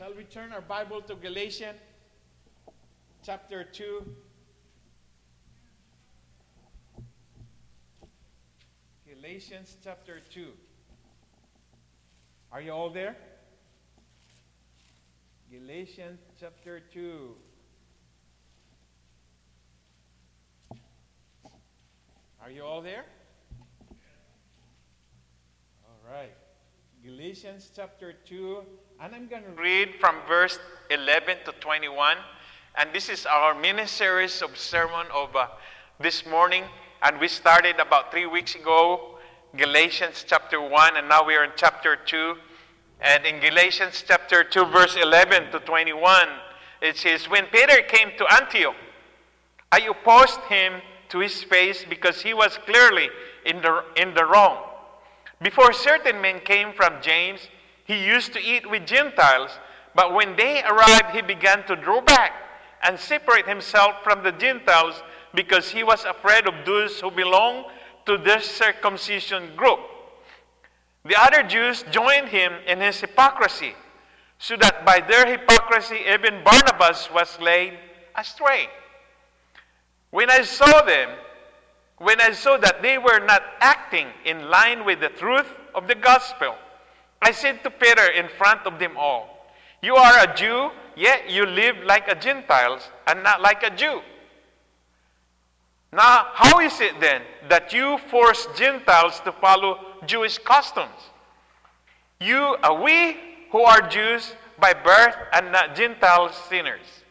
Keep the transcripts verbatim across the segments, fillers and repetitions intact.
Shall we turn our Bible to Galatians chapter two? Galatians chapter two. Are you all there? Galatians chapter two. Are you all there? All right. Galatians chapter two. And I'm going to read from verse eleven to twenty-one. And this is our mini series of sermon of uh, this morning. And we started about three weeks ago, Galatians chapter one, and now we are in chapter two. And in Galatians chapter two, verse eleven to twenty-one, it says, "When Peter came to Antioch, I opposed him to his face because he was clearly in the, in the wrong. Before certain men came from James, he used to eat with Gentiles, but when they arrived, he began to draw back and separate himself from the Gentiles because he was afraid of those who belong to this circumcision group. The other Jews joined him in his hypocrisy, so that by their hypocrisy even Barnabas was led astray. When I saw them, when I saw that they were not acting in line with the truth of the gospel, I said to Peter in front of them all, 'You are a Jew, yet you live like a Gentile and not like a Jew. Now, how is it then that you force Gentiles to follow Jewish customs? You, uh, we who are Jews by birth and not Gentile sinners,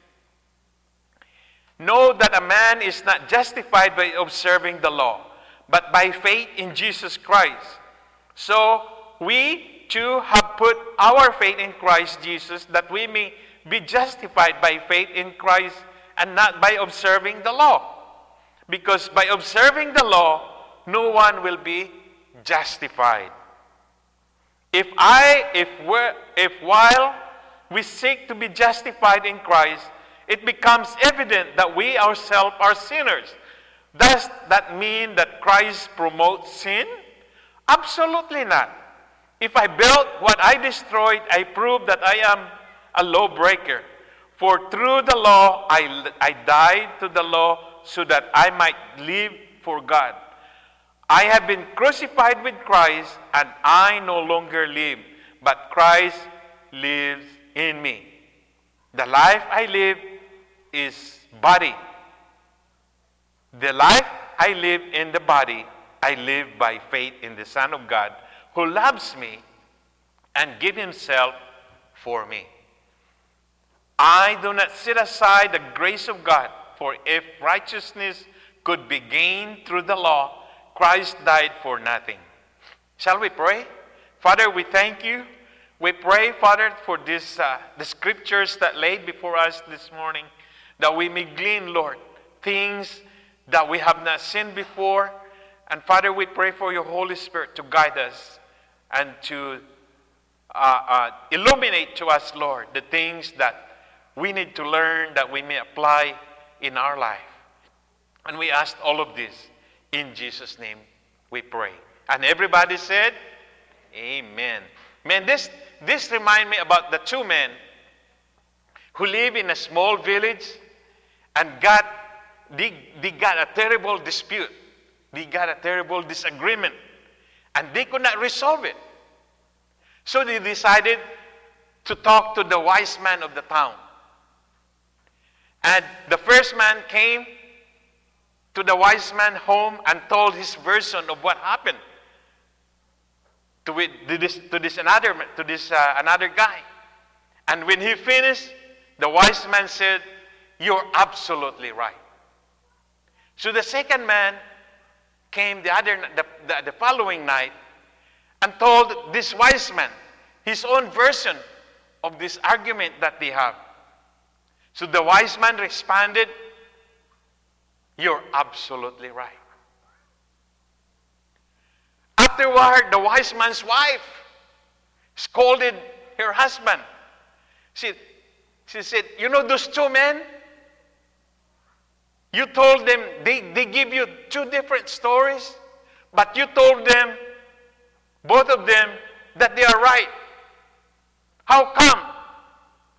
know that a man is not justified by observing the law, but by faith in Jesus Christ. So we too have put our faith in Christ Jesus, that we may be justified by faith in Christ and not by observing the law. Because by observing the law, no one will be justified. If I, if we're, if while we seek to be justified in Christ, it becomes evident that we ourselves are sinners, does that mean that Christ promotes sin? Absolutely not. If I built what I destroyed, I prove that I am a lawbreaker. For through the law, I, I died to the law so that I might live for God. I have been crucified with Christ, and I no longer live, but Christ lives in me. The life I live is body. The life I live in the body, I live by faith in the Son of God, who loves me and gave himself for me. I do not set aside the grace of God, for if righteousness could be gained through the law, Christ died for nothing." Shall we pray? Father, we thank you. We pray, Father, for this, uh, the scriptures that laid before us this morning, that we may glean, Lord, things that we have not seen before. And Father, we pray for your Holy Spirit to guide us and to uh, uh, illuminate to us, Lord, the things that we need to learn, that we may apply in our life. And we ask all of this in Jesus' name we pray. And everybody said, Amen. Man, this, this reminds me about the two men who live in a small village and got, they, they got a terrible dispute. They got a terrible disagreement. And they could not resolve it. So they decided to talk to the wise man of the town. And the first man came to the wise man home and told his version of what happened to, it, to this, to this another to this uh, another guy. And when he finished, the wise man said, "You're absolutely right." So the second man came the other the, the, the following night and told this wise man his own version of this argument that they have. So the wise man responded, "You're absolutely right." Afterward, the wise man's wife scolded her husband. She, she said, "You know those two men? You told them, they, they give you two different stories, but you told them, both of them, that they are right. How come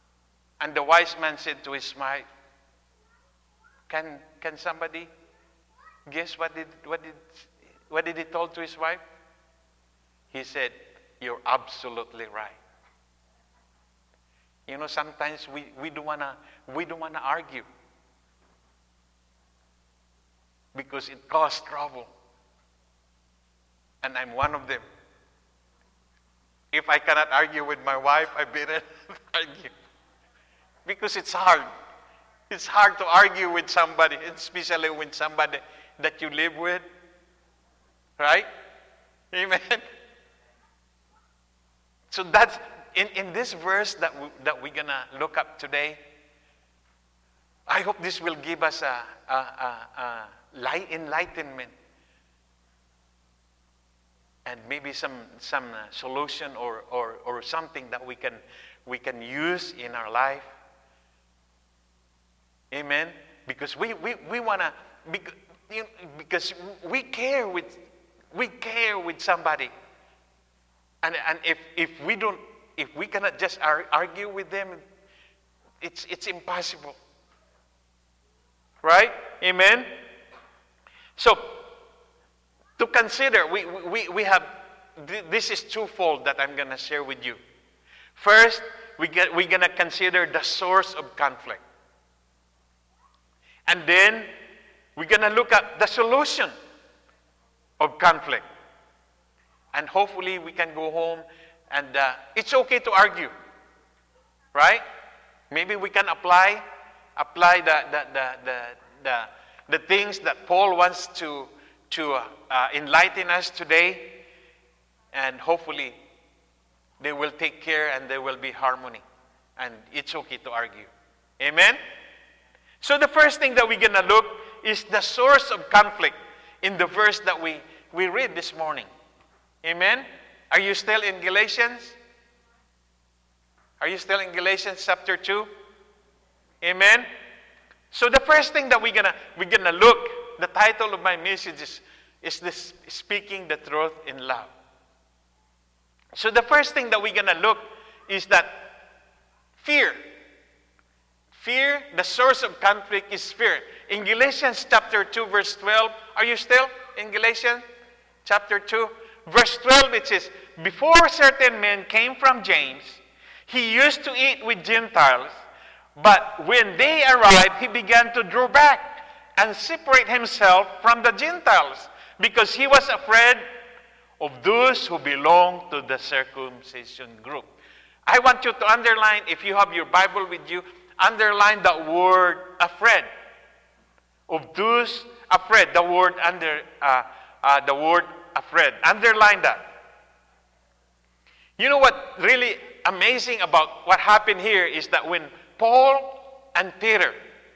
And the wise man said to his wife, Can, can somebody guess what did, what, did, what did he told to his wife? He said, you're absolutely right. You know, sometimes we, we don't wanna we don't wanna argue because it causes trouble. And I'm one of them. If I cannot argue with my wife, I better argue. Because it's hard. It's hard to argue with somebody, especially with somebody that you live with. Right? Amen? So that's, in, in this verse that, we, that we're going to look up today, I hope this will give us a, a, a, a light enlightenment and maybe some, some uh, solution or, or, or something that we can, we can use in our life. Amen? Because we, we, we want to, because, you know, because we care with, we care with somebody. And, and if, if we don't, if we cannot just ar- argue with them, it's, it's impossible. Right? Amen? So, to consider, we, we, we have, this is twofold that I'm going to share with you. First, we get, we're going to consider the source of conflict. And then, we're going to look at the solution of conflict. And hopefully, we can go home and uh, it's okay to argue. Right? Maybe we can apply, apply the, the, the, the, the, the things that Paul wants to to uh, uh, enlighten us today, and hopefully they will take care and there will be harmony, and it's okay to argue. Amen? So the first thing that we're going to look is the source of conflict in the verse that we, we read this morning. Amen? Are you still in Galatians? Are you still in Galatians chapter two? Amen? So the first thing that we're going to we're going to look, the title of my message is, is this, Speaking the Truth in Love. So the first thing that we're going to look is that fear. Fear, the source of conflict is fear. In Galatians chapter two, verse twelve, are you still in Galatians chapter two? Verse twelve, it says, before certain men came from James, he used to eat with Gentiles, but when they arrived, he began to draw back and separate himself from the Gentiles because he was afraid of those who belong to the circumcision group. I want you to underline, if you have your Bible with you, underline the word afraid. Of those afraid, the word under uh, uh, the word afraid. Underline that. You know what really amazing about what happened here is that when Paul and Peter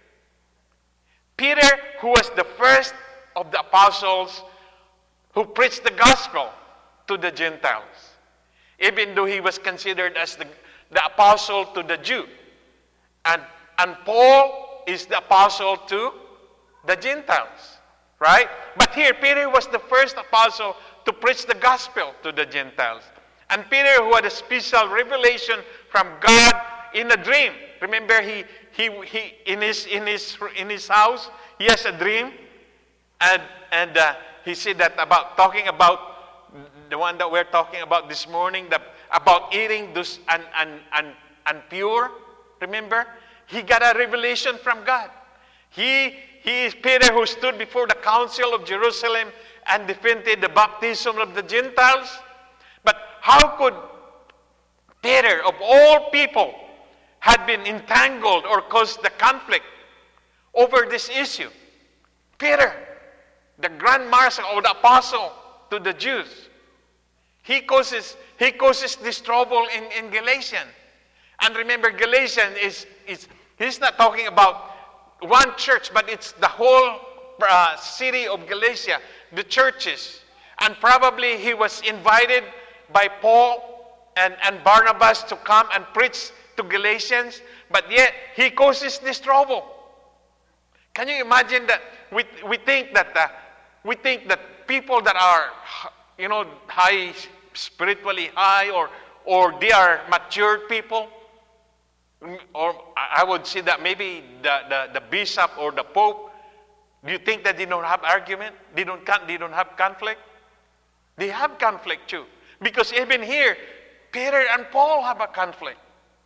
Peter, who was the first of the apostles who preached the gospel to the Gentiles, even though he was considered as the, the apostle to the Jew. And, and Paul is the apostle to the Gentiles, right? But here, Peter was the first apostle to preach the gospel to the Gentiles. And Peter, who had a special revelation from God in a dream. Remember, he he he in his in his in his house, he has a dream, and and uh, he said that about talking about the one that we're talking about this morning, that about eating those and and and and pure. Remember, he got a revelation from God. He he is Peter who stood before the council of Jerusalem and defended the baptism of the Gentiles. But how could Peter, of all people, had been entangled or caused the conflict over this issue? Peter, the grand marshal or the apostle to the Jews, he causes he causes this trouble in, in Galatians. And remember, Galatians is is he's not talking about one church, but it's the whole uh, city of Galatia, the churches. And probably he was invited by Paul and, and Barnabas to come and preach to Galatians, but yet he causes this trouble. Can you imagine that? We we think that uh, we think that people that are, you know, high spiritually high or or they are matured people, or I would say that maybe the, the, the bishop or the pope, do you think that they don't have argument? They don't, they don't have conflict? They have conflict too. Because even here, Peter and Paul have a conflict.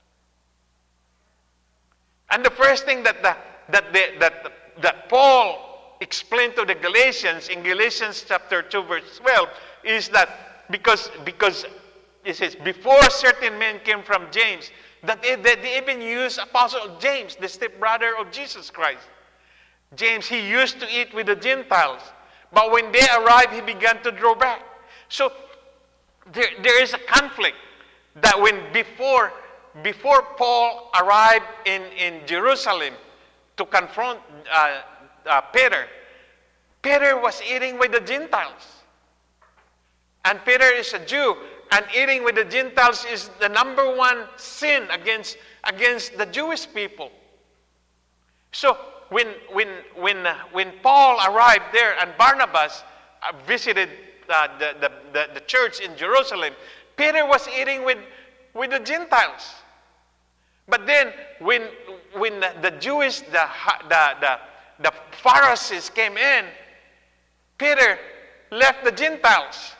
And the first thing that, the, that, the, that, that Paul explained to the Galatians in Galatians chapter two verse twelve is that because, because it says, before certain men came from James, that they, that they even used Apostle James, the stepbrother of Jesus Christ. James, he used to eat with the Gentiles. But when they arrived, he began to draw back. So there, there is a conflict that when before, before Paul arrived in, in Jerusalem to confront uh, uh, Peter, Peter was eating with the Gentiles. And Peter is a Jew, and eating with the Gentiles is the number one sin against, against the Jewish people. So when, when, when, uh, when Paul arrived there and Barnabas uh, visited uh, the, the, the, the church in Jerusalem, Peter was eating with, with the Gentiles. But then when, when the Jewish, the, the, the, the Pharisees came in, Peter left the Gentiles.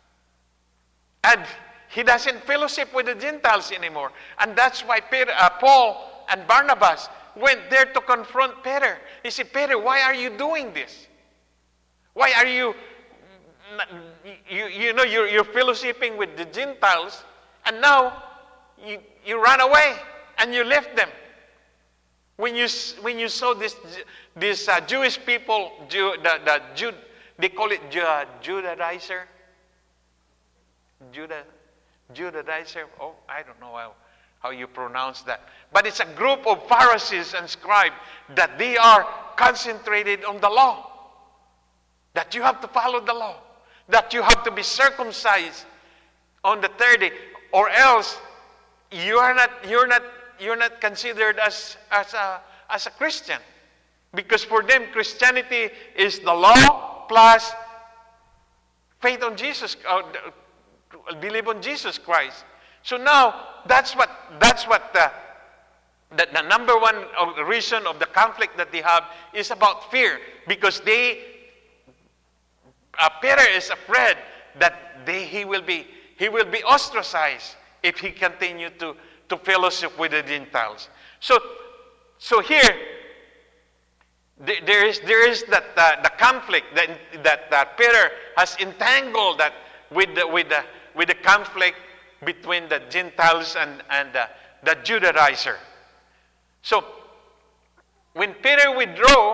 And he doesn't fellowship with the Gentiles anymore. And that's why Peter, uh, Paul and Barnabas went there to confront Peter. He said, Peter, why are you doing this? Why are you, you, you know, you're, you're fellowshipping with the Gentiles, and now you, you run away and you left them. When you, when you saw this, this uh, Jewish people, Jew, the, the Jew, they call it Jew, Judaizer. Judah, Judaizer. Oh, I don't know how, how you pronounce that. But it's a group of Pharisees and scribes that they are concentrated on the law. That you have to follow the law. That you have to be circumcised on the third day, or else you are not, you're not, you're not considered as, as, a, as a Christian. Because for them, Christianity is the law plus faith on Jesus, uh, believe on Jesus Christ. So now, that's what, that's what the, the, the number one reason of the conflict that they have is about fear. Because they, uh, Peter is afraid that they, he will be, he will be ostracized if he continue to, to fellowship with the Gentiles. So, so here, there is, there is that, uh, the conflict that, that, that Peter has entangled that with the, with the, with the conflict between the Gentiles and, and uh, the Judaizer. So, when Peter withdrew,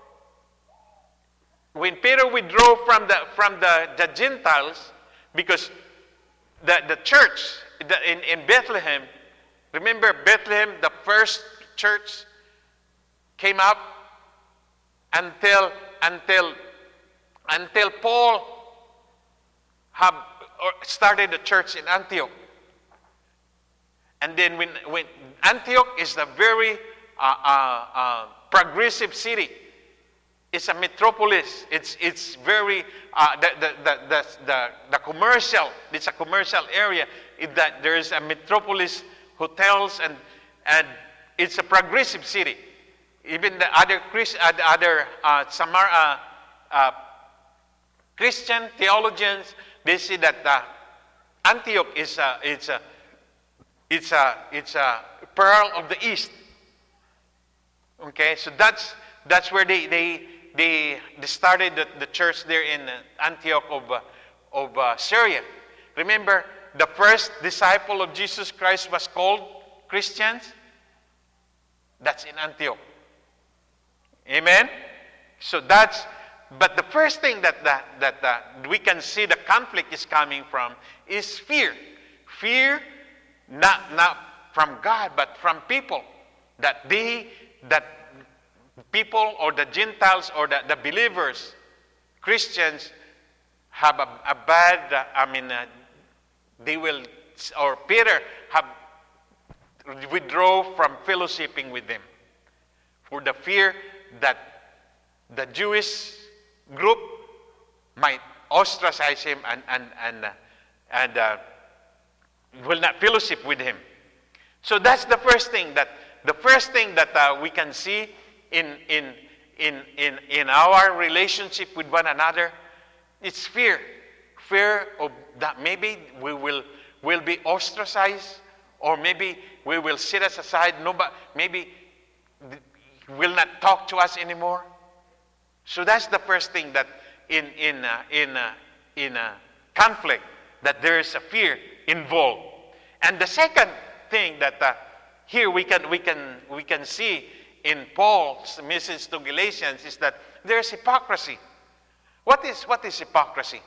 when Peter withdrew from the, from the, the Gentiles, because the, the church the, in, in Bethlehem, remember Bethlehem, the first church came up until, until, until Paul have started the church in Antioch. And then when, when Antioch is a very uh, uh, uh, progressive city. It's a metropolis. It's, it's very, uh, the, the, the, the, the, the commercial, it's a commercial area. It, that there is a metropolis, hotels, and, and it's a progressive city. Even the other, Christ, uh, the other uh, Samar, uh, uh, Christian theologians, they say that uh, Antioch is a, it's a, it's a, it's a pearl of the East. Okay, so that's that's where they they they, they started the, the church there in Antioch of uh, of uh, Syria. Remember, the first disciple of Jesus Christ was called Christians. That's in Antioch. Amen. So that's. But the first thing that, that, that, that we can see the conflict is coming from is fear. Fear not, not from God, but from people. That they, that people or the Gentiles or the, the believers, Christians, have a, a bad, uh, I mean, uh, they will, or Peter have withdraw from fellowshipping with them. For the fear that the Jewish group might ostracize him and and and uh, and uh, will not fellowship with him. So that's the first thing that the first thing that uh, we can see in in in in in our relationship with one another. It's fear, fear of that maybe we will will be ostracized, or maybe we will sit us aside. Nobody maybe will not talk to us anymore. So that's the first thing, that in in uh, in uh, in a conflict, that there is a fear involved. And the second thing that uh, here we can we can we can see in Paul's message to Galatians is that there's hypocrisy. What is what is hypocrisy?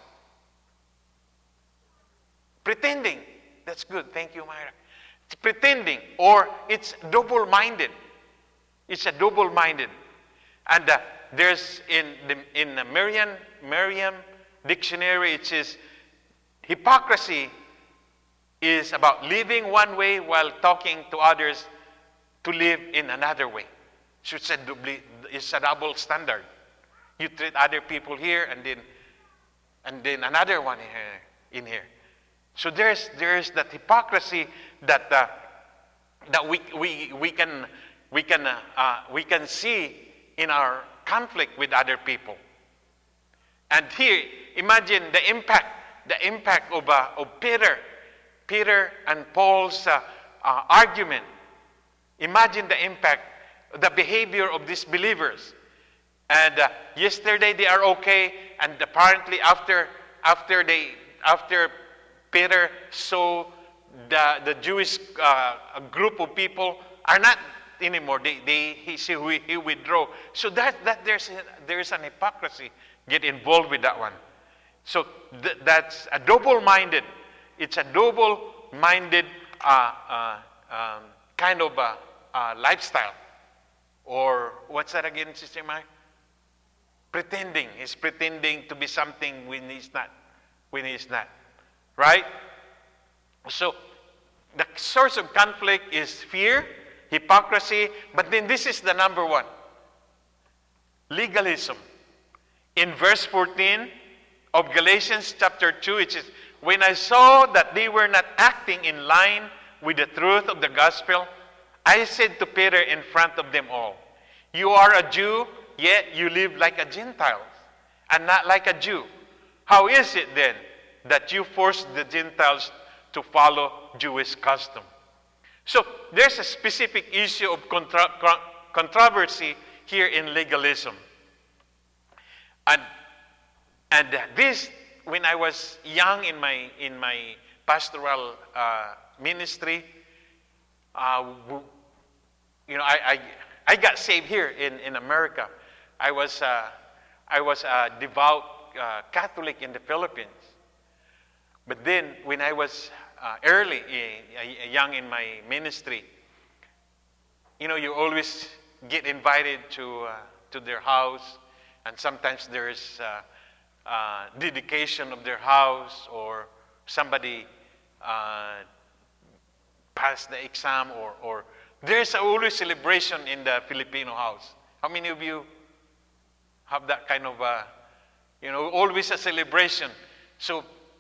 Pretending. That's good. Thank you, Myra. It's pretending, or it's double-minded. It's a double-minded. And uh, there's in the in the Merriam Merriam dictionary, it says hypocrisy is about living one way while talking to others to live in another way. So it's a double, it's a double standard. You treat other people here, and then and then another one in here. In here. So there's there's that hypocrisy that uh, that we we we can we can uh, uh, we can see in our conflict with other people. And here, imagine the impact the impact of uh, of Peter, Peter and Paul's uh, uh, argument. Imagine the impact, the behavior of these believers. And uh, yesterday they are okay, and apparently after after they after Peter saw the the Jewish uh, group of people are not anymore. They they he he, he withdraw. So that that there's there's an hypocrisy get involved with that one. So th- that's a double-minded. It's a double-minded uh, uh, um, kind of uh, uh, lifestyle. Or what's that again, Sister Mai? Pretending. He's pretending to be something when he's not. When he's not. Right? So the source of conflict is fear, hypocrisy, but then this is the number one. Legalism. In verse fourteen of Galatians chapter two, it says, "When I saw that they were not acting in line with the truth of the gospel, I said to Peter in front of them all, 'You are a Jew, yet you live like a Gentile, and not like a Jew. How is it then that you force the Gentiles to follow Jewish custom?'" So there's a specific issue of contra- controversy here in legalism. And and this, when I was young in my in my pastoral uh, ministry, uh, you know, I, I I got saved here in, in America. I was uh, I was a devout uh, Catholic in the Philippines. But then, when I was uh, early, uh, young in my ministry, you know, you always get invited to uh, to their house, and sometimes there's uh, uh, dedication of their house, or somebody uh, passed the exam, or or there's always celebration in the Filipino house. How many of you have that kind of, uh, you know, always a celebration? So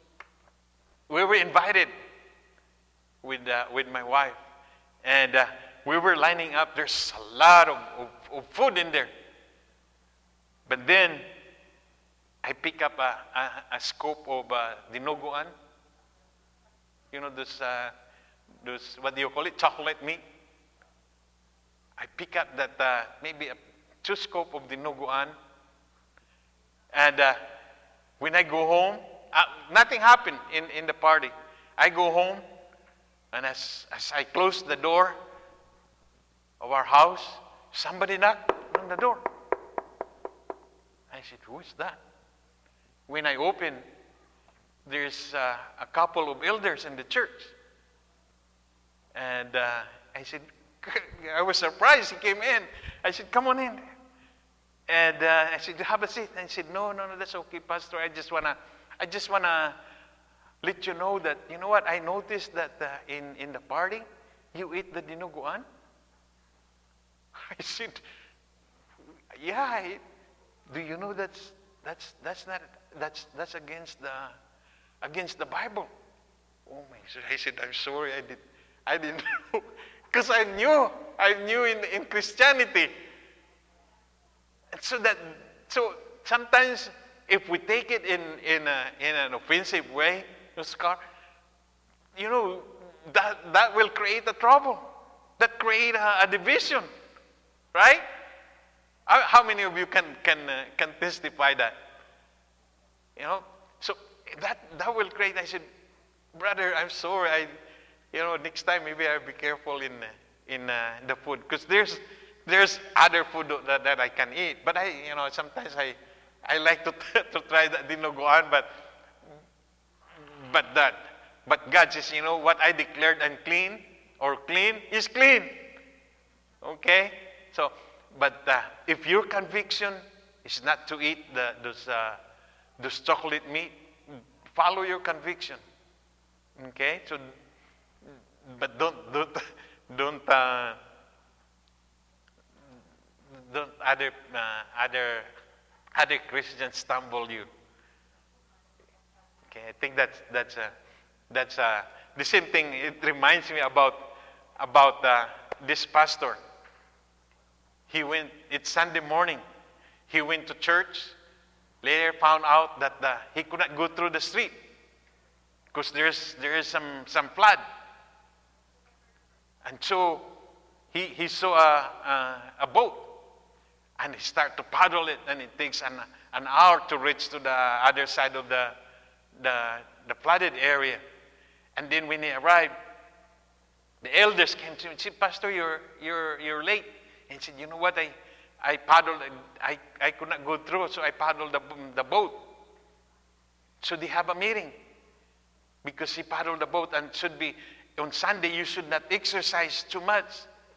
we were invited with uh, with my wife, and uh, we were lining up. There's a lot of, of, of food in there. But then I pick up a, a, a scoop of uh, dinuguan. You know, those, uh, those, what do you call it, chocolate meat. I pick up that uh, maybe a two scoop of dinuguan. And uh, when I go home, uh, nothing happened in, in the party. I go home, and as, as I close the door of our house, somebody knocked on the door. I said, "Who is that?" When I open, there's uh, a couple of elders in the church. And uh, I said, I was surprised he came in. I said, "Come on in." And uh, I said, "Have a seat." And he said, "No, no, no, that's okay, Pastor. I just wanna, I just wanna let you know that, you know what? I noticed that uh, in in the party, you eat the dinuguan." I said, "Yeah, I, do you know that's that's that's not that's that's against the against the Bible?" Oh my! So I said, "I'm sorry. I did I didn't know. Because I knew. I knew in, in Christianity. And so that, so sometimes if we take it in, in, a, in an offensive way, Oscar, you know, that, that will create a trouble. That create a, a division. Right? How, how many of you can, can, uh, can testify that? You know? So that, that will create, I said, brother, I'm sorry. I, you know, next time maybe I'll be careful in, in uh, the food. Because there's, there's other food that, that I can eat. But I, you know, sometimes I, I like to, to try that dinuguan, but, but that. But God says, you know, what I declared unclean or clean is clean. Okay? So, but uh, if your conviction is not to eat the, those, uh, those chocolate meat, follow your conviction. Okay? So, but don't, don't, don't, uh, don't other, uh, other, other Christians stumble you. Okay? I think that's, that's, uh, that's uh, the same thing. It reminds me about, about uh, this pastor. He went, it's Sunday morning. He went to church. Later found out that uh, he could not go through the street because there's, there is some, some flood. And so he, he saw a, a, a boat and he started to paddle it, and it takes an, an hour to reach to the other side of the, the, the flooded area. And then when he arrived, the elders came to him and said, Pastor, you're, you're, you're late. And he said, you know what, I, I paddled, I, I could not go through, so I paddled the, the boat. So they have a meeting because he paddled the boat, and should be, on Sunday, you should not exercise too much.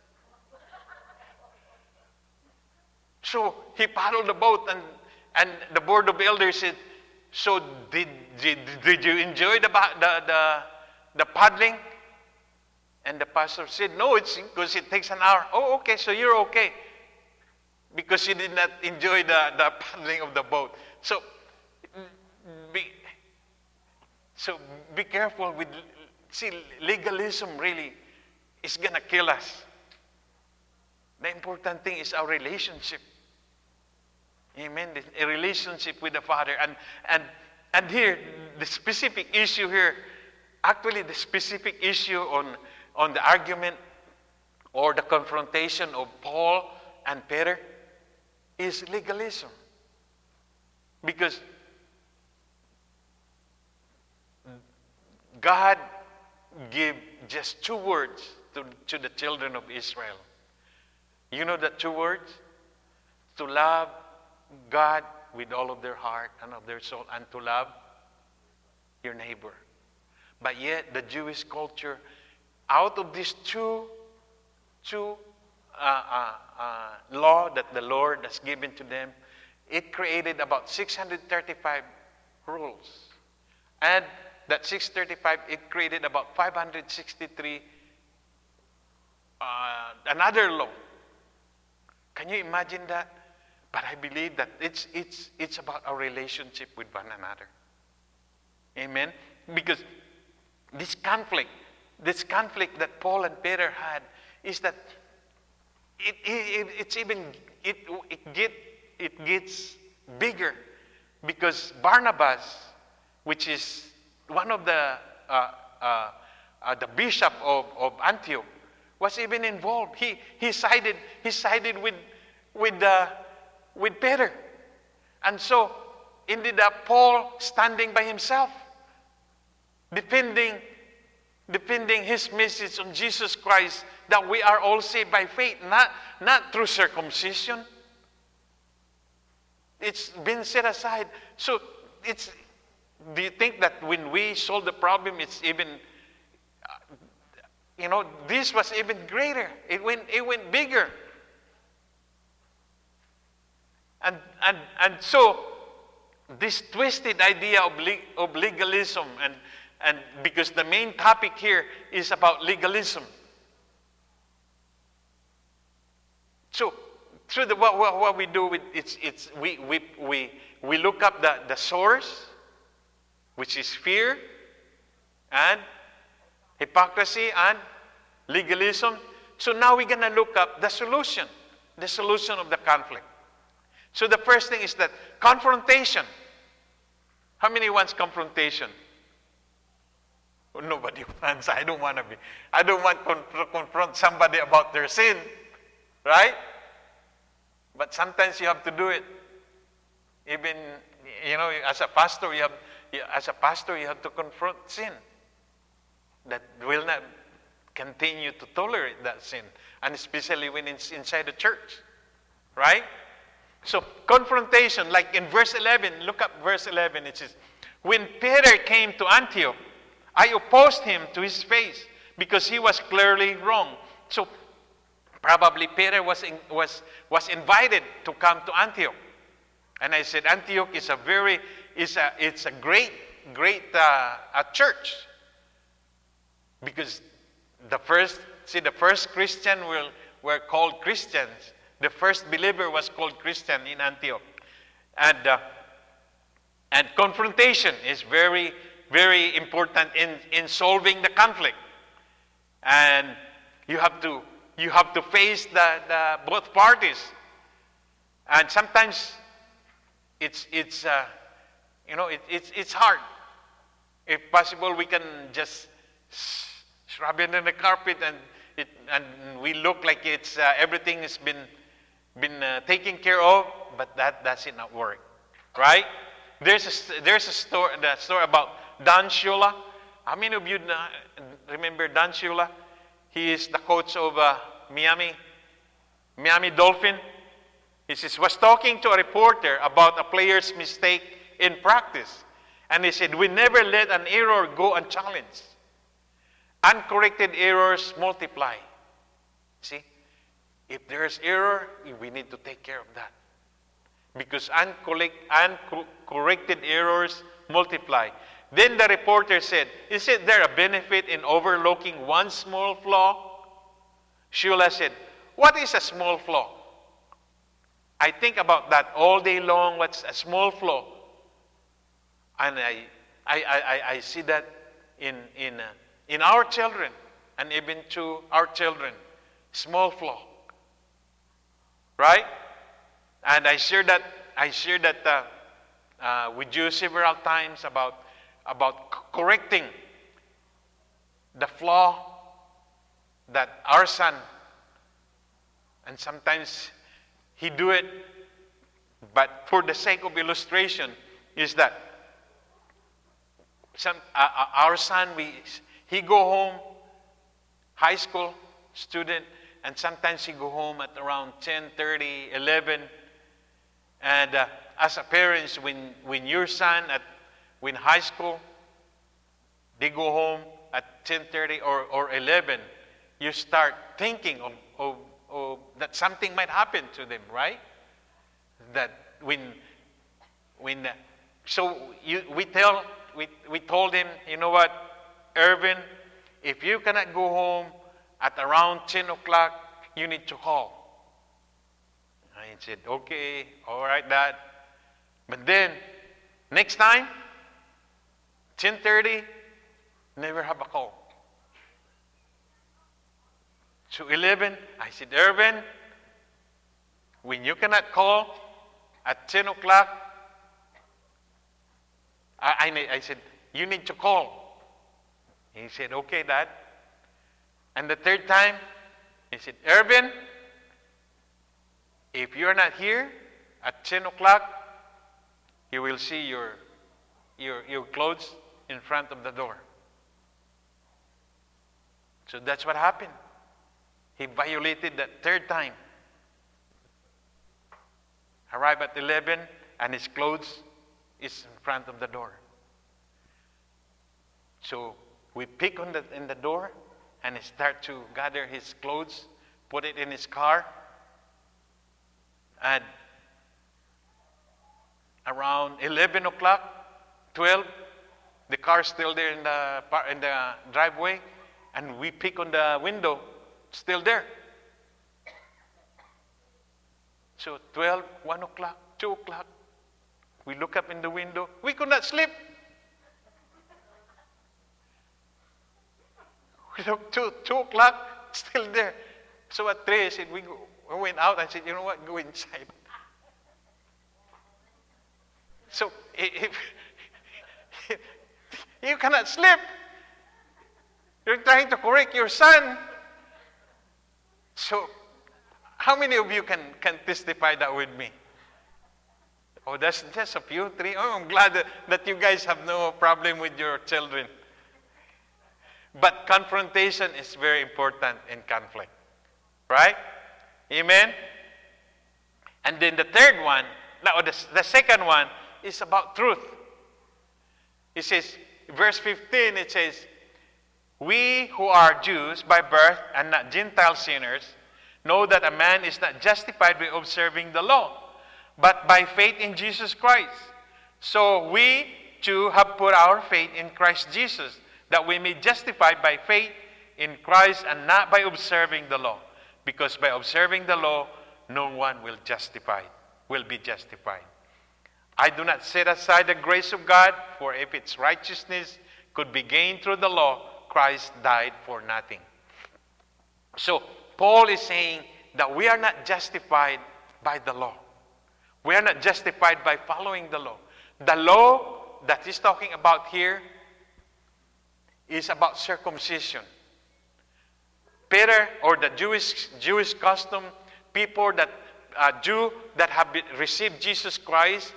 So he paddled the boat, and, and the board of elders said, so did, did, did you enjoy the, the, the, the paddling? And the pastor said, no, it's because it takes an hour. Oh, okay, so you're okay. Because you did not enjoy the, the paddling of the boat. So be, so be careful with, see, legalism really is going to kill us. The important thing is our relationship. Amen. A relationship with the Father. And, and, and here, the specific issue here, actually the specific issue on on the argument or the confrontation of Paul and Peter is legalism. Because God gave just two words to, to the children of Israel. You know the two words? To love God with all of their heart and of their soul, and to love your neighbor. But yet the Jewish culture, out of these two, two uh, uh, uh, law that the Lord has given to them, it created about six hundred thirty-five rules. And that six hundred thirty-five, it created about five hundred sixty-three uh, another law. Can you imagine that? But I believe that it's, it's, it's about our relationship with one another. Amen? Because this conflict, This conflict that Paul and Peter had is that it, it, it's even, it, it, get, it gets bigger because Barnabas, which is one of the, uh, uh, uh, the bishop of, of Antioch, was even involved. He, he sided, he sided with, with, uh, with Peter. And so ended up Paul standing by himself, defending Defending his message on Jesus Christ, that we are all saved by faith, not, not through circumcision. It's been set aside. So, it's, do you think that when we solve the problem, it's even, uh, you know, this was even greater. It went, it went bigger. And, and, and so, this twisted idea of, le- of legalism, and And because the main topic here is about legalism. So, through the what, what, what we do with it's it's we we we we look up the, the source, which is fear and hypocrisy and legalism. So now we're going to look up the solution, the solution of the conflict. So the first thing is that confrontation. How many wants confrontation? Oh, nobody wants. I don't want to be. I don't want con- to confront somebody about their sin, right? But sometimes you have to do it. Even, you know, as a pastor, you have, as a pastor, you have to confront sin that will not continue to tolerate that sin, and especially when it's inside the church, right? So confrontation, like in verse eleven, look up verse eleven. It says, "When Peter came to Antioch, I opposed him to his face because he was clearly wrong." So probably Peter was in, was was invited to come to Antioch, and I said Antioch is a very is a it's a great great uh, a church, because the first see the first Christian were were called Christians. The first believer was called Christian in Antioch, and uh, and confrontation is very very important in in solving the conflict, and you have to. You have to face the, the both parties, and sometimes it's it's uh, you know it, it's it's hard. If possible, we can just rub it in the carpet, and it and we look like it's uh, everything has been been uh, taken care of, but that does not work, right? There's a there's a story the story about Don Shula. How many of you remember Don Shula? He is the coach of uh, Miami, Miami Dolphin. He says, was talking to a reporter about a player's mistake in practice. And he said, we never let an error go unchallenged. Uncorrected errors multiply. See, if there's error, we need to take care of that. Because uncorrected errors multiply. Then the reporter said, isn't there a benefit in overlooking one small flaw? Shula said, what is a small flaw? I think about that all day long. What's a small flaw? And I, I, I, I see that in, in, uh, in our children, and even to our children. Small flaw. Right? And I share that, I share that uh, uh, with you several times about about correcting the flaw that our son, and sometimes he do it, but for the sake of illustration, is that some uh, our son, we he go home, high school student, and sometimes he go home at around ten thirty, eleven, and uh, as a parents, when when your son at when high school, they go home at ten thirty or, or eleven, you start thinking of, of, of that something might happen to them, right? That when, when so you, we tell, we, we told him, you know what, Irvin, if you cannot go home at around ten o'clock, you need to call. And he said, okay, all right, Dad. But then, next time, ten thirty, never have a call. So eleven, I said, Irvin, when you cannot call at ten o'clock, I, I, I said, you need to call. He said, okay, Dad. And the third time, he said, Irvin, if you're not here at ten o'clock, you will see your, your, your clothes in front of the door. So that's what happened. He violated that third time. Arrived at eleven, and his clothes is in front of the door. So we pick on the in the door, and he start to gather his clothes, put it in his car, and around eleven o'clock, twelve, the car's still there in the in the driveway, and we peek on the window, still there. So twelve, one o'clock, two o'clock, we look up in the window. We could not sleep. We look two, two o'clock, still there. So at three, I said, we, go, we went out and said, you know what, go inside. So if you cannot sleep, you're trying to correct your son. So how many of you can, can testify that with me? Oh, that's just a few, three. Oh, I'm glad that, that you guys have no problem with your children. But confrontation is very important in conflict. Right? Amen? And then the third one, no, the, the second one is about truth. It says, verse fifteen, it says, we who are Jews by birth and not Gentile sinners know that a man is not justified by observing the law, but by faith in Jesus Christ. So we too have put our faith in Christ Jesus, that we may be justified by faith in Christ and not by observing the law. Because by observing the law, no one will justify, will be justified. I do not set aside the grace of God, for if its righteousness could be gained through the law, Christ died for nothing. So Paul is saying that we are not justified by the law. We are not justified by following the law. The law that he's talking about here is about circumcision. Peter, or the Jewish Jewish custom, people that uh, Jew that have been, received Jesus Christ,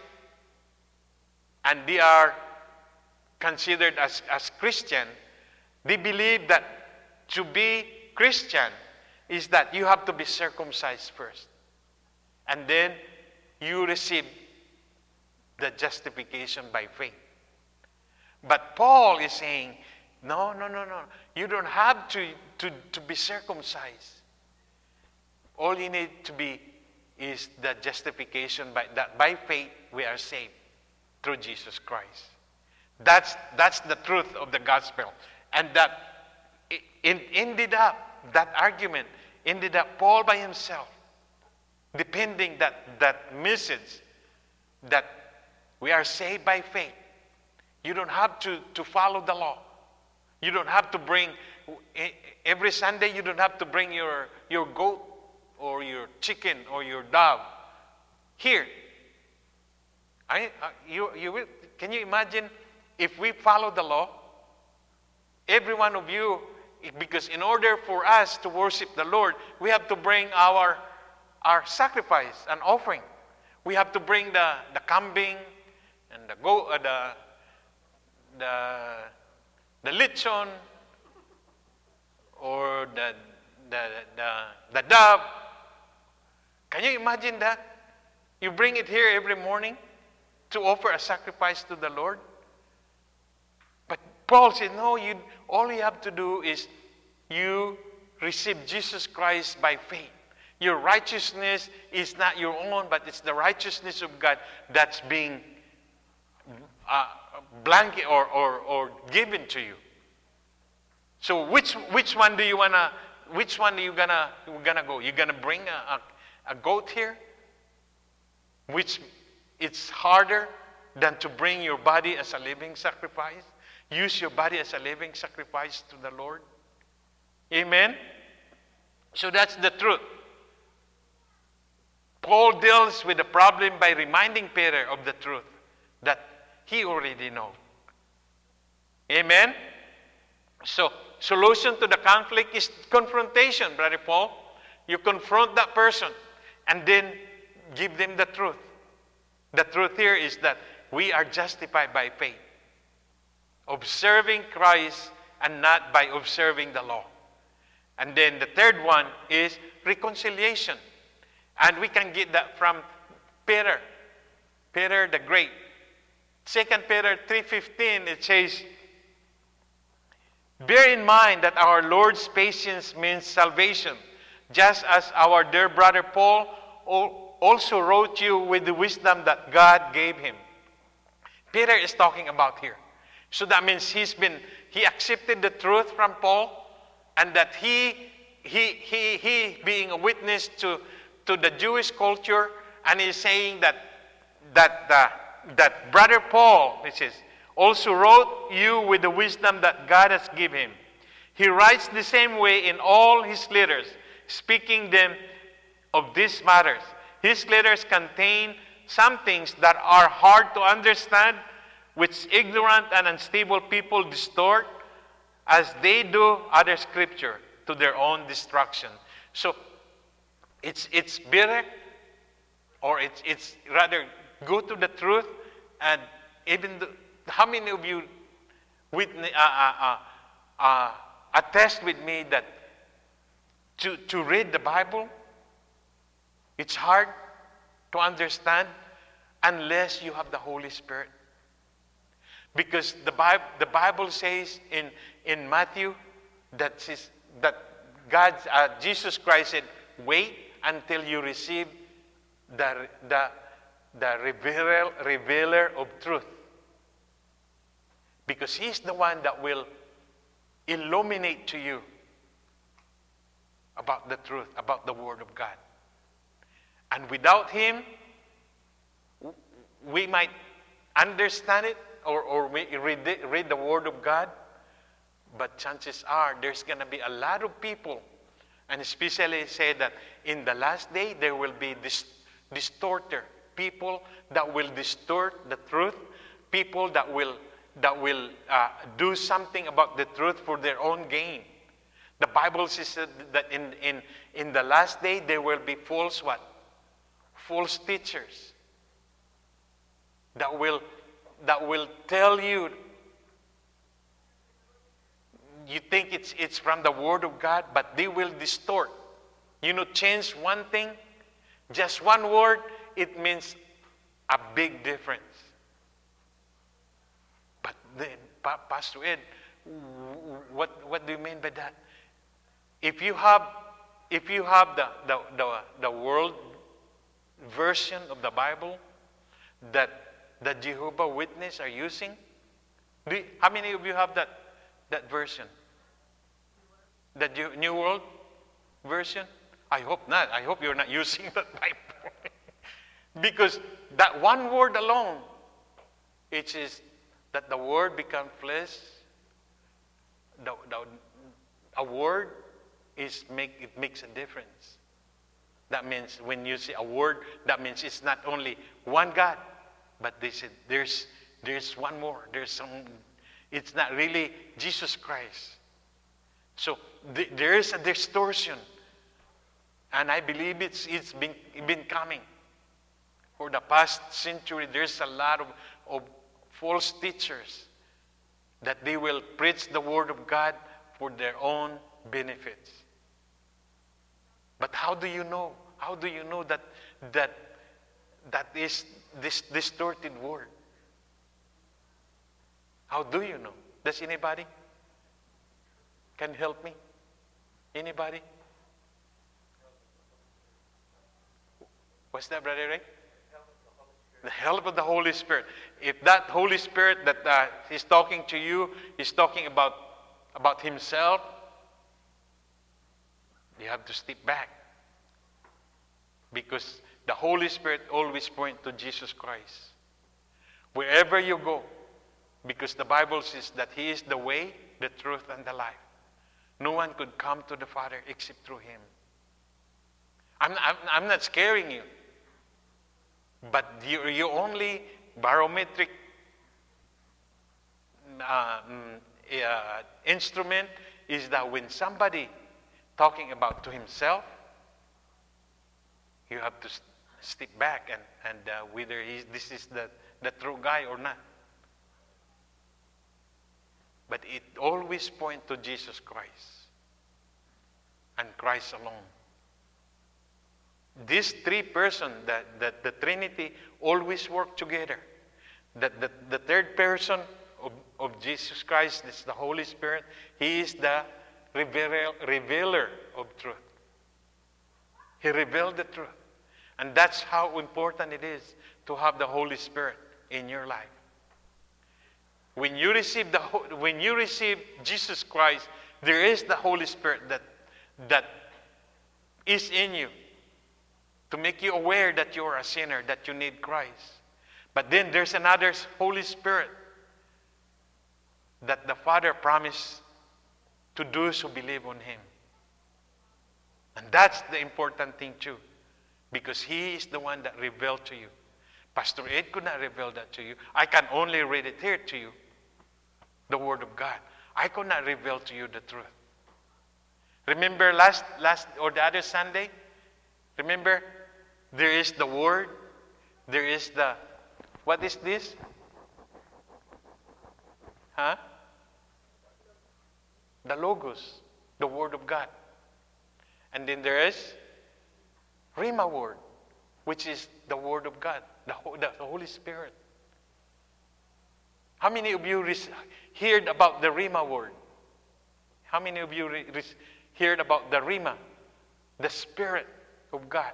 and they are considered as, as Christian, they believe that to be Christian is that you have to be circumcised first. And then you receive the justification by faith. But Paul is saying, no, no, no, no. You don't have to, to, to be circumcised. All you need to be is the justification by that by faith we are saved through Jesus Christ. That's that's the truth of the gospel. And that it, it ended up, that argument ended up Paul by himself, depending that, that message that we are saved by faith. You don't have to, to follow the law. You don't have to bring, every Sunday you don't have to bring your, your goat or your chicken or your dove here. I, uh, you, you will, can you imagine if we follow the law? Every one of you, because in order for us to worship the Lord, we have to bring our, our sacrifice and offering. We have to bring the, the kambing and the goat, uh, the, the, the lechon, or the, the, the, the dove. Can you imagine that? You bring it here every morning to offer a sacrifice to the Lord. But Paul said, no, you, all you have to do is you receive Jesus Christ by faith. Your righteousness is not your own, but it's the righteousness of God that's being uh, blanket or, or, or given to you. So which which one do you wanna? Which one are you gonna you gonna go? You gonna bring a, a, a goat here? Which it's harder than to bring your body as a living sacrifice. Use your body as a living sacrifice to the Lord. Amen? So that's the truth. Paul deals with the problem by reminding Peter of the truth that he already knows. Amen? So, solution to the conflict is confrontation, Brother Paul. You confront that person and then give them the truth. The truth here is that we are justified by faith, observing Christ and not by observing the law. And then the third one is reconciliation. And we can get that from Peter, Peter the Great. Second Peter three fifteen, it says, bear in mind that our Lord's patience means salvation, just as our dear brother Paul also wrote you with the wisdom that God gave him. Peter is talking about here. So that means he's been, he accepted the truth from Paul, and that he, he, he, he being a witness to, to the Jewish culture, and he's saying that, that, uh, that brother Paul, it says, also wrote you with the wisdom that God has given him. He writes the same way in all his letters, speaking them of these matters. His letters contain some things that are hard to understand, which ignorant and unstable people distort, as they do other scripture, to their own destruction. So, it's it's better, or it's it's rather go to the truth, and even the, how many of you witness, uh, uh, uh, uh, attest with me that to to read the Bible, it's hard to understand unless you have the Holy Spirit. Because the Bible, the Bible says in, in Matthew that, says, that God, uh, Jesus Christ said, wait until you receive the, the, the revealer, revealer of truth. Because He's the one that will illuminate to you about the truth, about the Word of God. And without Him, we might understand it, or, or we read, the, read the Word of God, but chances are there's going to be a lot of people, and especially say that in the last day there will be this distorter, people that will distort the truth, people that will that will uh, do something about the truth for their own gain. The Bible says that in, in, in the last day there will be false what? False teachers that will that will tell you, you think it's it's from the Word of God, but they will distort. You know, change one thing, just one word, it means a big difference. But then, pa- Pastor Ed, what what do you mean by that? If you have if you have the the the, the world version of the Bible that the Jehovah Witness are using, do you, how many of you have that that version? The New World Version? I hope not. I hope you're not using that Bible. Because that one word alone, it is that the Word become flesh. The, the, a word is make it makes a difference. That means when you say a word, that means it's not only one God, but they said there's there's one more. There's some. It's not really Jesus Christ. So th- there is a distortion, and I believe it's it's been been coming for the past century. There's a lot of, of false teachers that they will preach the Word of God for their own benefits. But how do you know? How do you know that that that is this distorted word? How do you know? Does anybody can help me? Anybody? What's that, Brother Ray? The help of the Holy Spirit. If that Holy Spirit that uh, is talking to you is talking about about Himself, you have to step back. Because the Holy Spirit always points to Jesus Christ. Wherever you go, because the Bible says that He is the way, the truth, and the life. No one could come to the Father except through Him. I'm, I'm, I'm not scaring you. But your, your only barometric uh, uh, instrument is that when somebody talking about to himself, you have to step back and, and uh, whether he's, this is the, the true guy or not. But it always points to Jesus Christ and Christ alone. These three persons, the, the, the Trinity, always work together. The, the, the third person of, of Jesus Christ is the Holy Spirit. He is the revealer, revealer of truth. He revealed the truth. And that's how important it is to have the Holy Spirit in your life. When you receive the when you receive Jesus Christ, there is the Holy Spirit that that is in you to make you aware that you are a sinner, that you need Christ. But then there's another Holy Spirit that the Father promised to those who believe on Him. And that's the important thing too, because He is the one that revealed to you. Pastor Ed could not reveal that to you. I can only read it here to you, the Word of God. I could not reveal to you the truth. Remember last, last or the other Sunday? Remember, there is the Word, there is the, what is this? Huh? The Logos, the Word of God. And then there is Rhema Word, which is the Word of God, the, the Holy Spirit. How many of you heard about the Rhema Word? How many of you re- re- heard about the Rhema, the Spirit of God?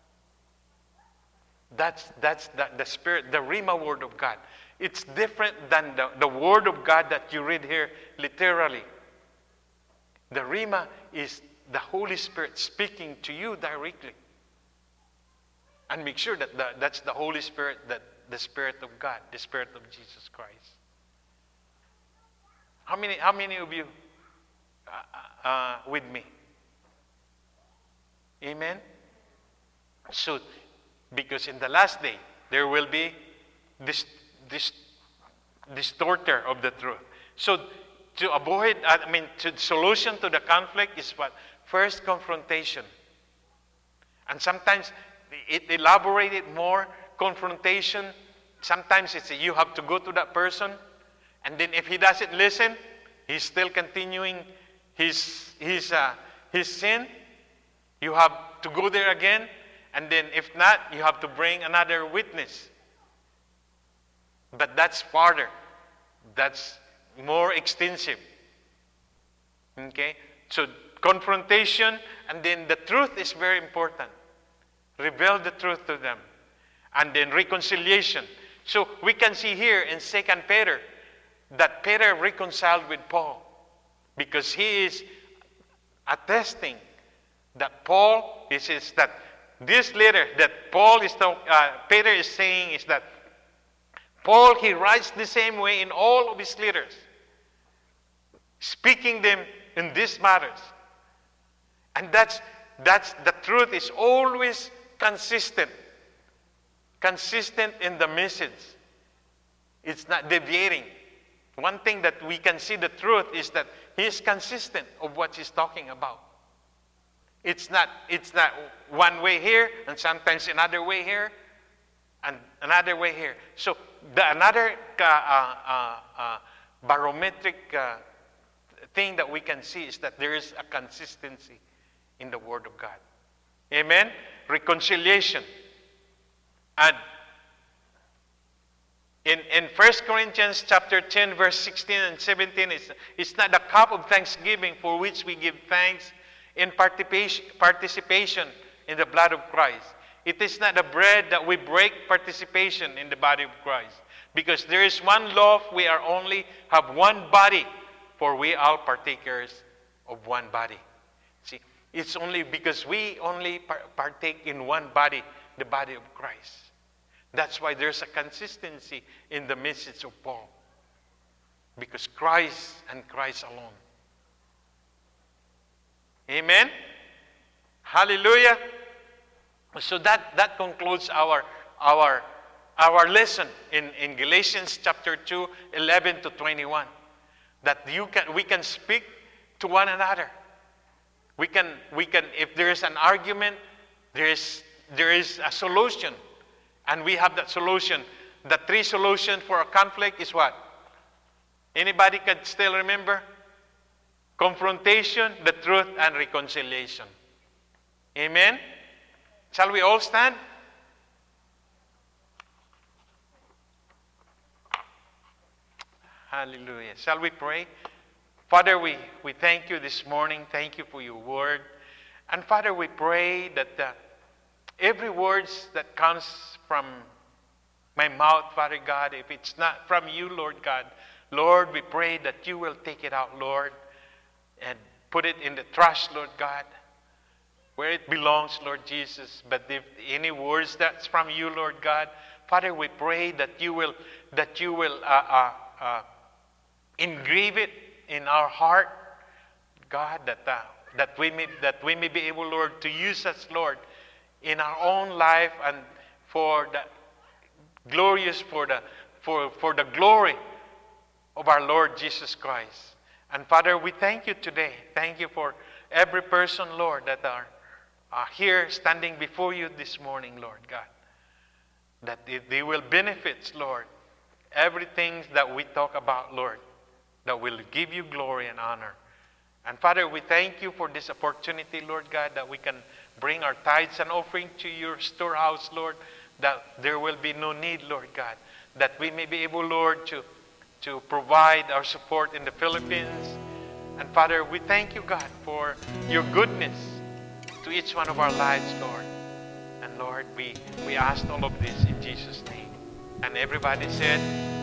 That's, that's the, the Spirit, the Rhema Word of God. It's different than the, the Word of God that you read here literally. The Rhema is the Holy Spirit speaking to you directly. And make sure that the, that's the Holy Spirit, that the Spirit of God, the Spirit of Jesus Christ. How many, how many of you uh, uh, with me? Amen? So, because in the last day, there will be this, this distorter of the truth. So, to avoid, I mean, the solution to the conflict is what? First, confrontation. And sometimes it elaborated more, confrontation. Sometimes it's you have to go to that person, and then if he doesn't listen, he's still continuing his his uh, his sin. You have to go there again, and then if not, you have to bring another witness. But that's farther. That's more extensive. Okay? So confrontation, and then the truth is very important. Reveal the truth to them. And then reconciliation. So we can see here in Second Peter that Peter reconciled with Paul, because he is attesting that Paul, this is that this letter that Paul is uh, Peter is saying is that Paul, he writes the same way in all of his letters, speaking them in these matters. And that's that's the truth is always consistent. Consistent in the message. It's not deviating. One thing that we can see the truth is that he is consistent of what he's talking about. It's not it's not one way here and sometimes another way here and another way here. So the another uh, uh, uh, barometric uh, thing that we can see is that there is a consistency in the Word of God. Amen? Reconciliation. And in, in First Corinthians chapter ten, verse sixteen and seventeen, it's, it's not the cup of thanksgiving for which we give thanks in participation, participation in the blood of Christ. It is not the bread that we break participation in the body of Christ. Because there is one loaf, we are only have one body, for we are partakers of one body. See, it's only because we only partake in one body, the body of Christ. That's why there's a consistency in the message of Paul. Because Christ and Christ alone. Amen? Hallelujah. So that, that concludes our, our, our lesson in, in Galatians chapter two, eleven to twenty-one. That you can, we can speak to one another. We can, we can, if there is an argument, there is, there is a solution. And we have that solution. The three solutions for a conflict is what? Anybody can still remember? Confrontation, the truth, and reconciliation. Amen? Shall we all stand? Hallelujah. Shall we pray? Father, we, we thank you this morning. Thank you for your word. And Father, we pray that uh, every words that comes from my mouth, Father God, if it's not from you, Lord God, Lord, we pray that you will take it out, Lord, and put it in the trash, Lord God, where it belongs, Lord Jesus. But if any words that's from you, Lord God, Father, we pray that you will that you will uh, uh, uh, engrave it in our heart, God, that, uh, that, we may, that we may be able, Lord, to use us, Lord, in our own life and for the glorious, for the, for, for the glory of our Lord Jesus Christ. And Father, we thank you today. Thank you for every person, Lord, that are uh, here standing before you this morning, Lord God. That they, they will benefit, Lord, everything that we talk about, Lord, that will give you glory and honor. And Father, we thank you for this opportunity, Lord God, that we can bring our tithes and offering to your storehouse, Lord, that there will be no need, Lord God, that we may be able, Lord, to, to provide our support in the Philippines. And Father, we thank you, God, for your goodness to each one of our lives, Lord. And Lord, we, we ask all of this in Jesus' name. And everybody said,